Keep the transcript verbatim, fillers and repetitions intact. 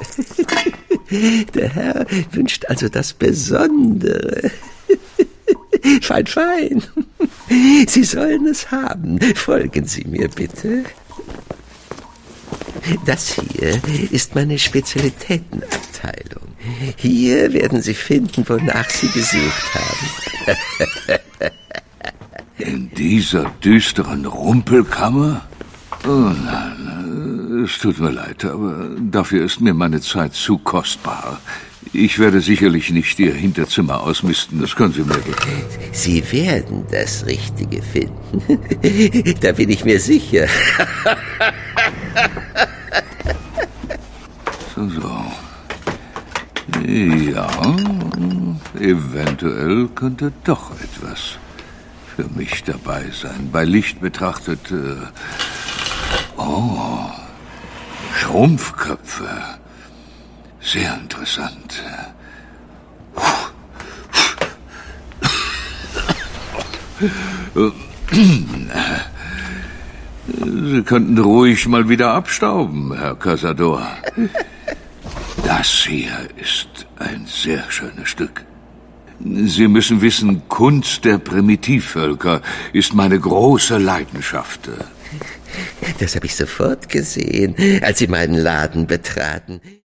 Der Herr wünscht also das Besondere. Fein, fein. Sie sollen es haben. Folgen Sie mir bitte. Das hier ist meine Spezialitätenabteilung. Hier werden Sie finden, wonach Sie gesucht haben. In dieser düsteren Rumpelkammer? Oh nein, es tut mir leid, aber dafür ist mir meine Zeit zu kostbar. Ich werde sicherlich nicht Ihr Hinterzimmer ausmisten, das können Sie mir bitte. Sie werden das Richtige finden. Da bin ich mir sicher. So, so. Ja, eventuell könnte doch etwas für mich dabei sein. Bei Licht betrachtet, äh, oh, Schrumpfköpfe. Sehr interessant. Sie könnten ruhig mal wieder abstauben, Herr Cazador. Das hier ist ein sehr schönes Stück. Sie müssen wissen, Kunst der Primitivvölker ist meine große Leidenschaft. Das habe ich sofort gesehen, als Sie meinen Laden betraten.